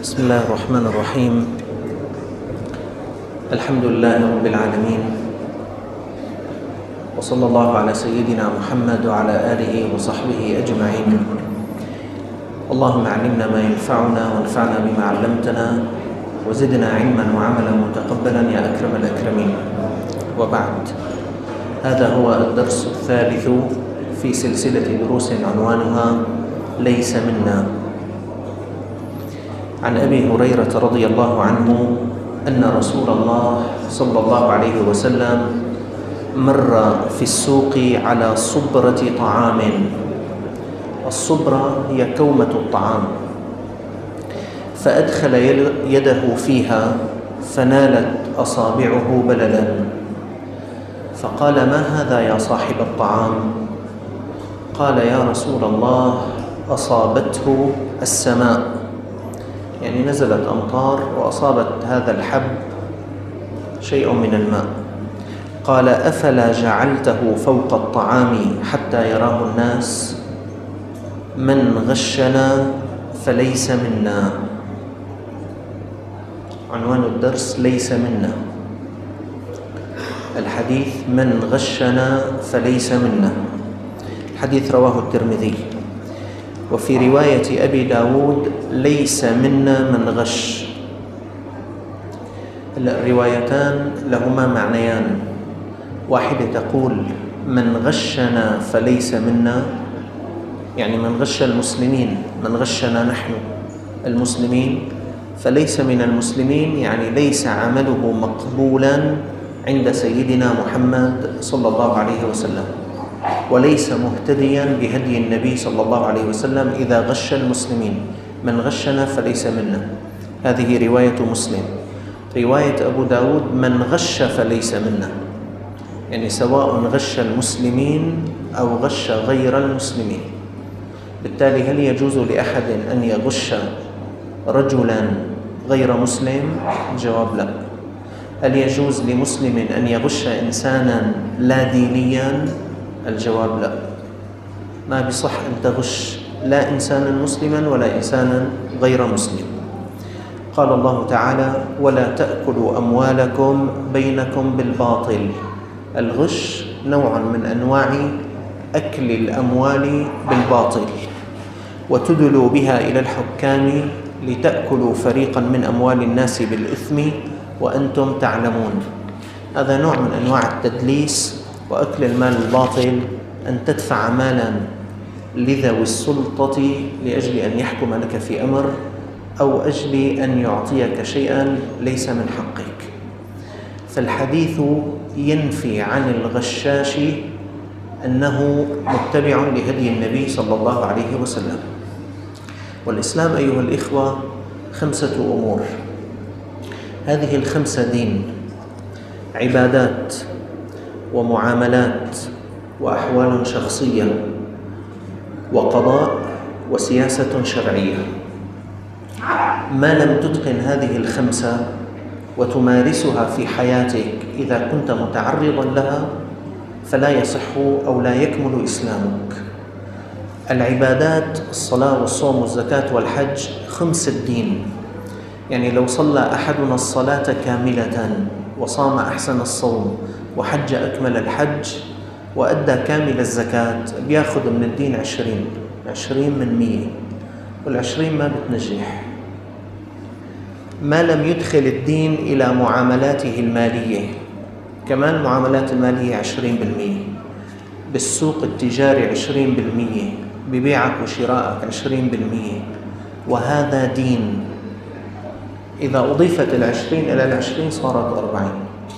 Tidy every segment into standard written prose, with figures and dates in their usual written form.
بسم الله الرحمن الرحيم. الحمد لله رب العالمين، وصلى الله على سيدنا محمد وعلى آله وصحبه أجمعين. اللهم علمنا ما ينفعنا وانفعنا بما علمتنا وزدنا علما وعملا متقبلا يا أكرم الأكرمين. وبعد، هذا هو الدرس الثالث في سلسلة دروس عنوانها ليس منا. عن أبي هريرة رضي الله عنه أن رسول الله صلى الله عليه وسلم مر في السوق على صبرة طعام. الصبرة هي كومة الطعام، فأدخل يده فيها فنالت أصابعه بللا، فقال: ما هذا يا صاحب الطعام؟ قال: يا رسول الله، أصابته السماء، يعني نزلت أمطار وأصابت هذا الحب شيء من الماء. قال: أفلا جعلته فوق الطعام حتى يراه الناس؟ من غشنا فليس منا. عنوان الدرس ليس منا. الحديث من غشنا فليس منا. الحديث رواه الترمذي. وفي رواية أبي داود ليس منا من غش. الروايتان لهما معنيان، واحدة تقول من غشنا فليس منا، يعني من غش المسلمين، من غشنا نحن المسلمين فليس من المسلمين، يعني ليس عمله مقبولا عند سيدنا محمد صلى الله عليه وسلم، وليس مهتديا بهدي النبي صلى الله عليه وسلم إذا غش المسلمين. من غشنا فليس منا، هذه رواية مسلم. رواية أبو داود من غش فليس منا، يعني سواء غش المسلمين أو غش غير المسلمين. بالتالي هل يجوز لأحد أن يغش رجلا غير مسلم؟ الجواب لا. هل يجوز لمسلم أن يغش إنسانا لا دينيا؟ الجواب لا. ما بصح أن تغش لا إنسانا مسلما ولا إنسانا غير مسلم. قال الله تعالى: ولا تأكلوا أموالكم بينكم بالباطل. الغش نوع من أنواع أكل الأموال بالباطل، وتدلوا بها إلى الحكام لتأكلوا فريقا من أموال الناس بالإثم وأنتم تعلمون. هذا نوع من أنواع التدليس وأكل المال الباطل، أن تدفع مالا لذوي السلطة لأجل أن يحكم لك في أمر، أو أجل أن يعطيك شيئا ليس من حقك. فالحديث ينفي عن الغشاش أنه متبع لهدي النبي صلى الله عليه وسلم. والإسلام أيها الإخوة 5 أمور، هذه ال5 دين: عبادات ومعاملات وأحوال شخصية وقضاء وسياسة شرعية. ما لم تتقن هذه ال5 وتمارسها في حياتك إذا كنت متعرضا لها فلا يصح أو لا يكمل إسلامك. العبادات: الصلاة والصوم والزكاة والحج، خمس الدين. يعني لو صلى أحدنا الصلاة كاملة وصام أحسن الصوم وحج أكمل الحج وأدى كامل الزكاة بياخذ من الدين 20 من 100، وال20 ما بتنجح. ما لم يدخل الدين إلى معاملاته المالية، كمان المعاملات المالية 20%، بالسوق التجاري 20%، ببيعك وشرائك 20%، وهذا دين. إذا أضيفت 20 إلى 20 صارت 40.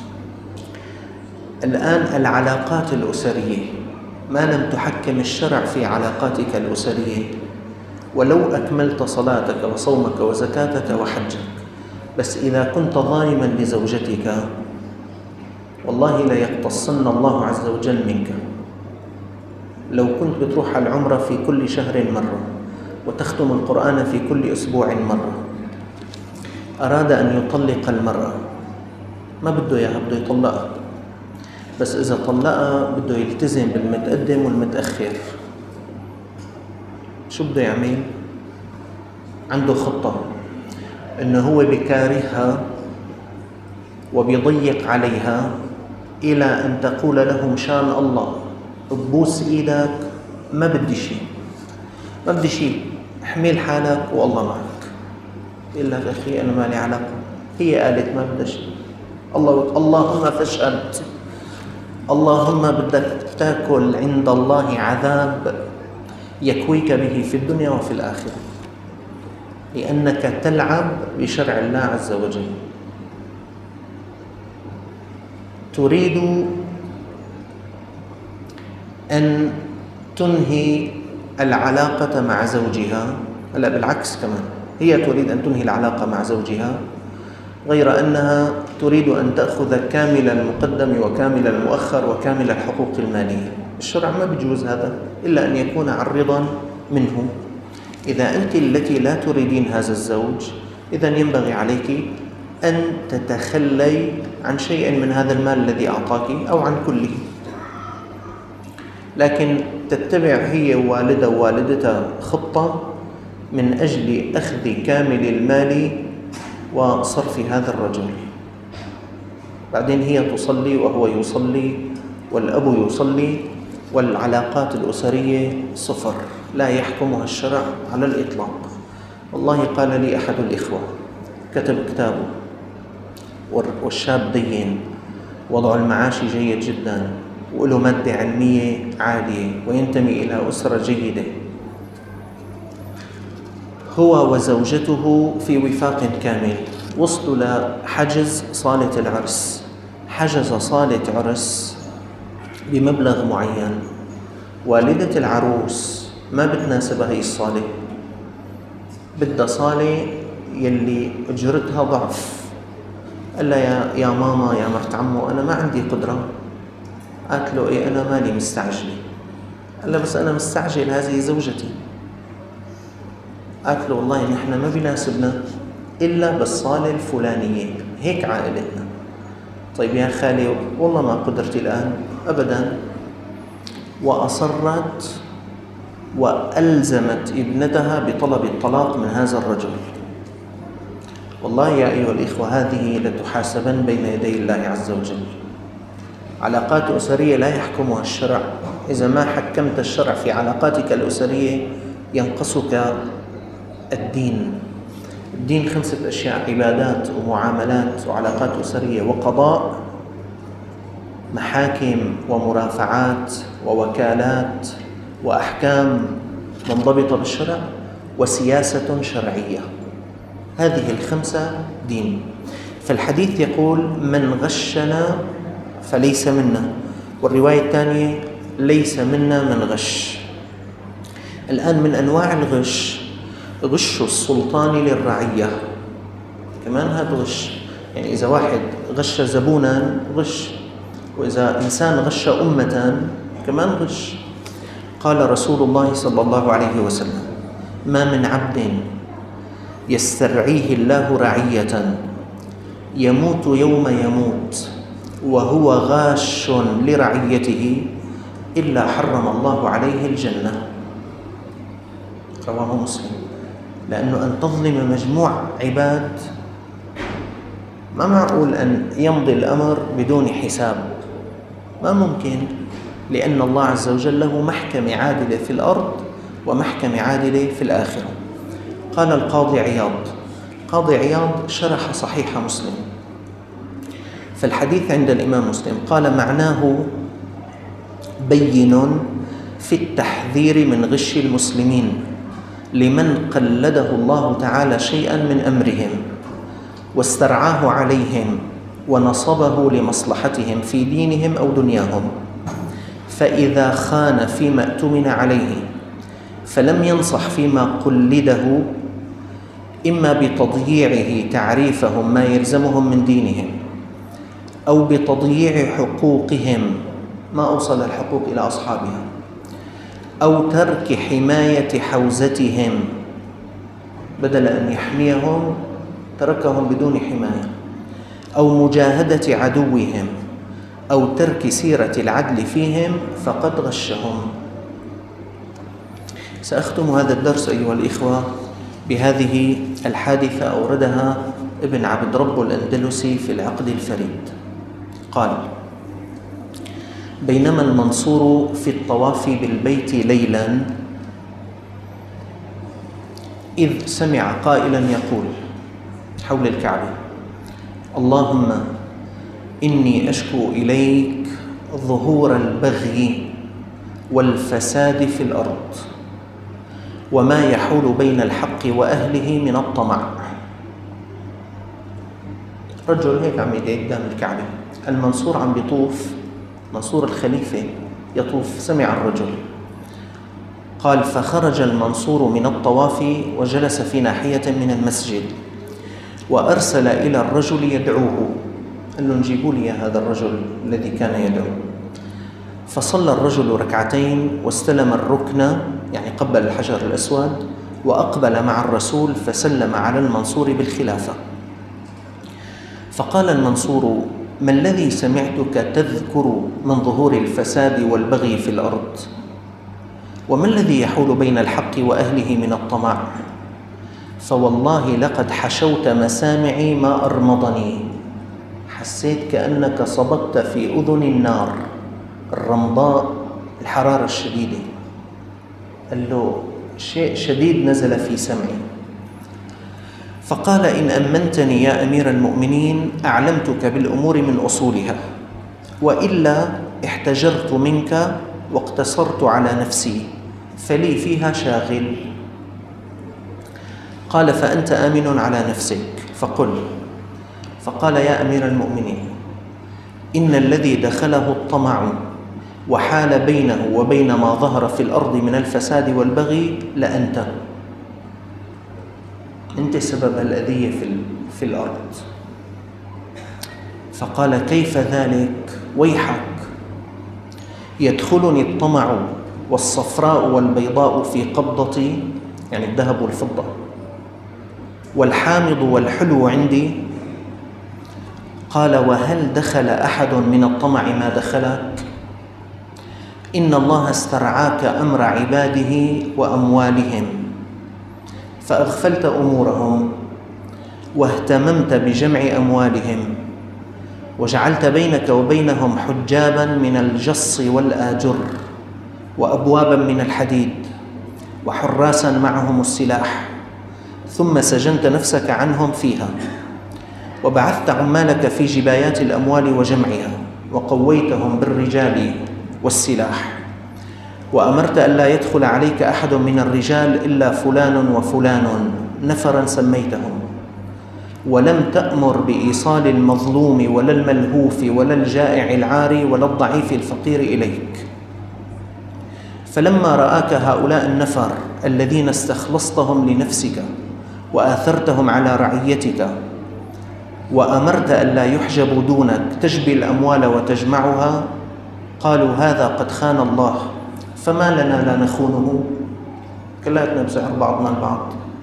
الآن العلاقات الأسرية: ما لم تحكم الشرع في علاقاتك الأسرية، ولو أكملت صلاتك وصومك وزكاتك وحجك، بس إذا كنت ظالما لزوجتك والله لا يقتصن الله عز وجل منك. لو كنت بتروح على العمرة في كل شهر مرة وتختم القرآن في كل أسبوع مرة، أراد أن يطلق المرأة، ما بده إياها، بده يطلقها، بس إذا طلقها بده يلتزم بالمتقدم والمتأخر. شو بده يعمل؟ عنده خطة. أنه هو بكارهها وبيضيق عليها إلى أن تقول له مشان الله ببوس إيدك ما بدي شيء، ما بدي شيء، احمل حالك والله معك. يقول لك أخي أنا مالي علاقة، هي قالت ما بدها شيء، اللهم فاشهد، اللهم بدك تاكل عند الله عذاب يكويك به في الدنيا وفي الآخرة، لأنك تلعب بشرع الله عز وجل. تريد أن تنهي العلاقة مع زوجها، لا بالعكس كمان، هي تريد أن تنهي العلاقة مع زوجها، غير أنها تريد أن تأخذ كامل المقدم وكامل المؤخر وكامل الحقوق المالية. الشرع ما بيجوز هذا إلا أن يكون عن رضا منه. إذا أنت التي لا تريدين هذا الزوج، إذن ينبغي عليك أن تتخلي عن شيء من هذا المال الذي أعطاك أو عن كله، لكن تتبع هي ووالدة ووالدتها خطة من أجل أخذ كامل المال وصرف هذا الرجل. بعدين هي تصلي وهو يصلي والأب يصلي، والعلاقات الأسرية صفر، لا يحكمها الشرع على الإطلاق. والله قال لي أحد الإخوة كتب كتابه والشاب دين، وضع المعاش جيد جدا، وله مادة علمية عالية، وينتمي إلى أسرة جيدة، هو وزوجته في وفاق كامل، وصلوا لحجز صالة العرس، حجز صالة عرس بمبلغ معين. والدة العروس ما بتناسبها هي الصالة، بدها صالة يلي أجرتها ضعف. قال لها يا ماما يا مرت عمو أنا ما عندي قدرة. قالت له إيه أنا مالي مستعجلة. قال لها بس أنا مستعجل، هذه زوجتي. قالت له والله نحن ما بيناسبنا إلا بالصالة الفلانية، هيك عائلتنا. طيب يا خالي والله ما قدرت الآن أبدا. وأصرت وألزمت ابنتها بطلب الطلاق من هذا الرجل. والله يا أيها الإخوة هذه لتحاسبن بين يدي الله عز وجل. علاقات أسرية لا يحكمها الشرع. إذا ما حكمت الشرع في علاقاتك الأسرية ينقصك الدين. الدين 5 أشياء: عبادات ومعاملات وعلاقات أسرية وقضاء، محاكم ومرافعات ووكالات وأحكام منضبطة بالشرع، وسياسة شرعية. هذه ال5 دين. فالحديث يقول من غشنا فليس منا، والرواية الثانية ليس منا من غش. الآن من أنواع الغش غش السلطان للرعية، كمان هذا غش. يعني إذا واحد غش زبونا غش، وإذا إنسان غش أمة كمان غش. قال رسول الله صلى الله عليه وسلم: ما من عبد يسترعيه الله رعية يموت يوم يموت وهو غاش لرعيته إلا حرم الله عليه الجنة. رواه مسلم. لأنه أن تظلم مجموع عباد ما معقول أن يمضي الأمر بدون حساب، ما ممكن، لأن الله عز وجل له محكمة عادلة في الأرض ومحكمة عادلة في الآخرة. قال القاضي عياض شرح صحيح مسلم، فالحديث عند الإمام مسلم قال معناه بين في التحذير من غش المسلمين لمن قلده الله تعالى شيئا من أمرهم واسترعاه عليهم ونصبه لمصلحتهم في دينهم أو دنياهم، فإذا خان فيما اؤتمن عليه فلم ينصح فيما قلده، إما بتضييعه تعريفهم ما يلزمهم من دينهم، أو بتضييع حقوقهم ما أوصل الحقوق إلى أصحابها، أو ترك حماية حوزتهم، بدل أن يحميهم تركهم بدون حماية، أو مجاهدة عدوهم، أو ترك سيرة العدل فيهم فقد غشهم. سأختم هذا الدرس أيها الإخوة بهذه الحادثة أوردها ابن عبد رب الأندلسي في العقد الفريد. قال: بينما المنصور في الطواف بالبيت ليلا إذ سمع قائلا يقول حول الكعبة: اللهم إني أشكو إليك ظهور البغي والفساد في الأرض وما يحول بين الحق وأهله من الطمع. رجل هيك عم يدعي قدام الكعبة، المنصور عم بيطوف، منصور الخليفة يطوف، سمع الرجل. قال: فخرج المنصور من الطواف وجلس في ناحية من المسجد وأرسل إلى الرجل يدعوه، قال له: نجيبوا لي هذا الرجل الذي كان يدعو. فصلى الرجل ركعتين واستلم الركن، يعني قبل الحجر الأسود، وأقبل مع الرسول فسلم على المنصور بالخلافة. فقال المنصور: ما الذي سمعتك تذكر من ظهور الفساد والبغي في الأرض؟ وما الذي يحول بين الحق وأهله من الطمع؟ فوالله لقد حشوت مسامعي ما أرمضني، حسيت كأنك صببت في أذن النار الرمضاء، الحرارة الشديدة. قال له: شيء شديد نزل في سمعي. فقال: إن أمنتني يا أمير المؤمنين أعلمتك بالأمور من أصولها، وإلا احتجرت منك واقتصرت على نفسي، فلي فيها شاغل. قال: فأنت آمن على نفسك، فقل. فقال: يا أمير المؤمنين، إن الذي دخله الطمع وحال بينه وبين ما ظهر في الأرض من الفساد والبغي لأنت، أنت سبب الأذية في الأرض. فقال: كيف ذلك؟ ويحك، يدخلني الطمع والصفراء والبيضاء في قبضتي، يعني الذهب والفضة، والحامض والحلو عندي. قال: وهل دخل أحد من الطمع ما دخلك؟ إن الله استرعاك أمر عباده وأموالهم فأغفلت أمورهم واهتممت بجمع أموالهم، وجعلت بينك وبينهم حجابا من الجص والآجر وأبوابا من الحديد وحراسا معهم السلاح، ثم سجنت نفسك عنهم فيها، وبعثت عمالك في جبايات الأموال وجمعها، وقويتهم بالرجال والسلاح، وأمرت أن لا يدخل عليك أحد من الرجال إلا فلان وفلان، نفرا سميتهم، ولم تأمر بإيصال المظلوم ولا الملهوف ولا الجائع العاري ولا الضعيف الفقير إليك. فلما رآك هؤلاء النفر الذين استخلصتهم لنفسك وآثرتهم على رعيتك، وأمرت أن لا يحجبوا دونك، تجبي الأموال وتجمعها، قالوا: هذا قد خان الله، فما لنا لا نخونه، كلاتنا بسحر بعضنا البعض.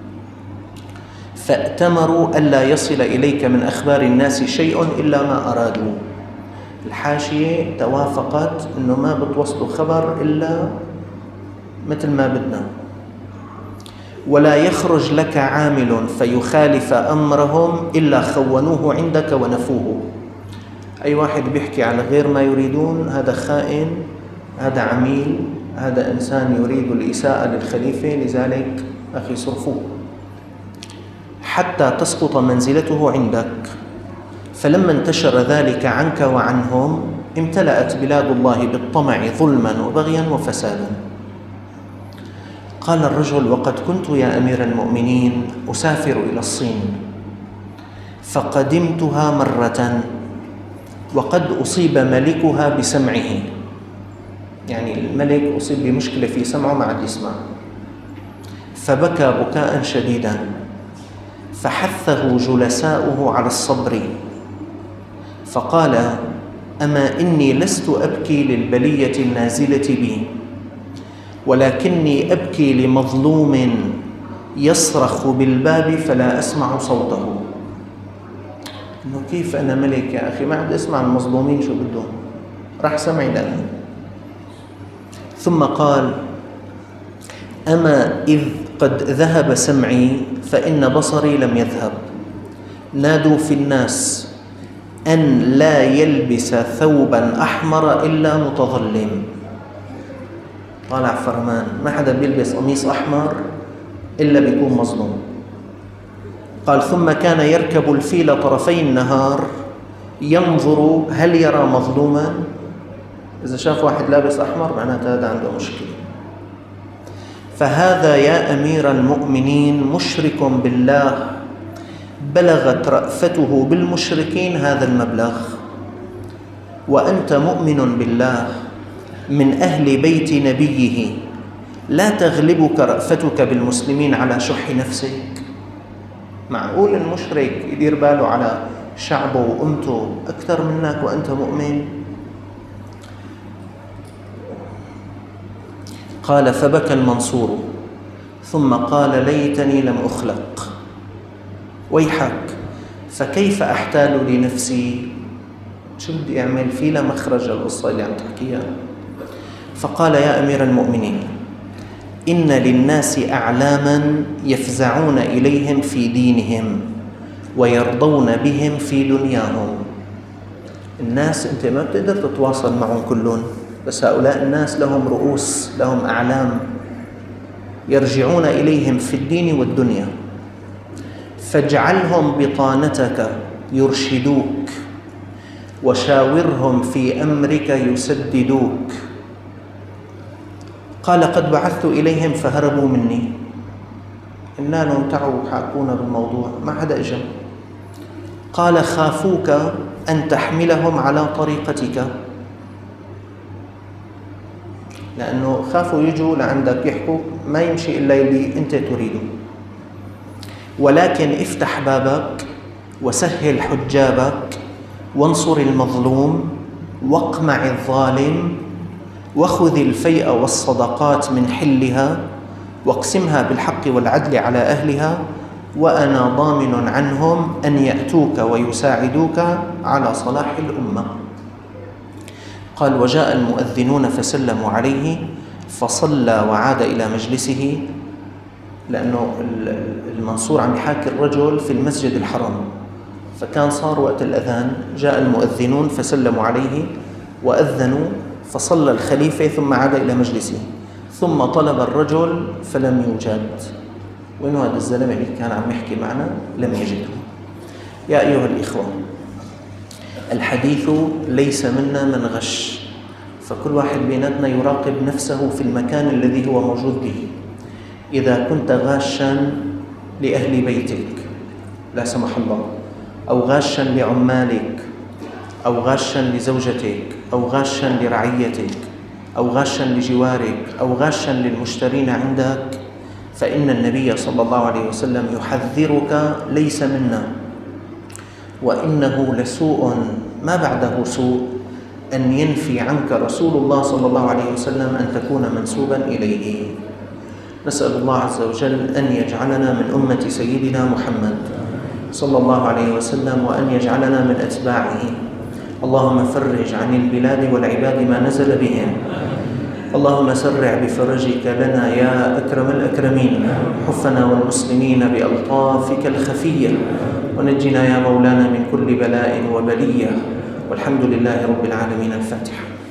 فأتمروا ألا يصل إليك من أخبار الناس شيء إلا ما أرادوا. الحاشية توافقت إنه ما بتوصلوا خبر إلا مثل ما بدنا. ولا يخرج لك عامل فيخالف أمرهم إلا خونوه عندك ونفوه. أي واحد بيحكي على غير ما يريدون هذا خائن، هذا عميل، هذا إنسان يريد الإساءة للخليفة، لذلك أخي صرفوه حتى تسقط منزلته عندك. فلما انتشر ذلك عنك وعنهم امتلأت بلاد الله بالطمع ظلما وبغيا وفسادا. قال الرجل: وقد كنت يا أمير المؤمنين أسافر إلى الصين، فقدمتها مرة وقد أصيب ملكها بسمعه، يعني الملك أصيب بمشكلة في سمعه ما عاد يسمع، فبكى بكاء شديدا، فحثه جلساؤه على الصبر، فقال: أما إني لست أبكي للبلية النازلة بي، ولكني أبكي لمظلوم يصرخ بالباب فلا أسمع صوته. إنه كيف أنا ملك يا أخي ما عاد أسمع المظلومين شو بدهم، راح سمعي الآن. ثم قال: أما إذ قد ذهب سمعي فإن بصري لم يذهب. نادوا في الناس أن لا يلبس ثوبا أحمر إلا متظلم. طالع فرمان ما حدا بيلبس قميص أحمر إلا بيكون مظلوم. قال ثم كان يركب الفيل طرفي النهار ينظر هل يرى مظلوما. إذا شاف واحد لابس أحمر معناته هذا عنده مشكلة. فهذا يا أمير المؤمنين مشرك بالله بلغت رأفته بالمشركين هذا المبلغ، وأنت مؤمن بالله من أهل بيت نبيه، لا تغلبك رأفتك بالمسلمين على شح نفسك؟ معقول المشرك يدير باله على شعبه وأمته أكثر منك وأنت مؤمن؟ قال فبكى المنصور ثم قال ليتني لم أخلق، ويحك، فكيف أحتال لنفسي؟ شو بدي أعمل؟ في لا مخرج القصة اللي عم تحكيها. فقال يا أمير المؤمنين إن للناس أعلاما يفزعون إليهم في دينهم ويرضون بهم في دنياهم. الناس أنت ما بتقدر تتواصل معهم كلهم، بس هؤلاء الناس لهم رؤوس، لهم أعلام يرجعون إليهم في الدين والدنيا، فاجعلهم بطانتك يرشدوك وشاورهم في أمرك يسددوك. قال قد بعثت إليهم فهربوا مني. قلنا لهم تعوا حاكونا بالموضوع، ما حدا إجا. قال خافوك أن تحملهم على طريقتك، لأنه خافوا يجوا لعندك يحكوا ما يمشي إلا اللي أنت تريده، ولكن افتح بابك وسهل حجابك وانصر المظلوم واقمع الظالم وخذ الفيء والصدقات من حلها واقسمها بالحق والعدل على أهلها، وأنا ضامن عنهم أن يأتوك ويساعدوك على صلاح الأمة. قال وجاء المؤذنون فسلموا عليه فصلى وعاد إلى مجلسه، لأنه المنصور عم يحاكي الرجل في المسجد الحرام، فكان صار وقت الأذان جاء المؤذنون فسلموا عليه وأذنوا، فصلى الخليفة ثم عاد إلى مجلسه، ثم طلب الرجل فلم يوجد. وين هذا الزلمة اللي كان عم يحكي معنا؟ لم يجده. يا أيها الإخوة، الحديث ليس منا من غش، فكل واحد بيناتنا يراقب نفسه في المكان الذي هو موجود به. إذا كنت غاشا لأهل بيتك لا سمح الله، أو غاشا لعمالك، أو غاشا لزوجتك، أو غاشا لرعيتك، أو غاشا لجوارك، أو غاشا للمشترين عندك، فإن النبي صلى الله عليه وسلم يحذرك ليس منا، وإنه لسوء ما بعده سوء أن ينفي عنك رسول الله صلى الله عليه وسلم أن تكون منسوبا إليه. نسأل الله عز وجل أن يجعلنا من أمة سيدنا محمد صلى الله عليه وسلم، وأن يجعلنا من أتباعه. اللهم فرج عن البلاد والعباد ما نزل بهم، اللهم سرع بفرجك لنا يا أكرم الأكرمين، حفنا والمسلمين بألطافك الخفية، ونجنا يا مولانا من كل بلاء وبلية، والحمد لله رب العالمين. الفاتحة.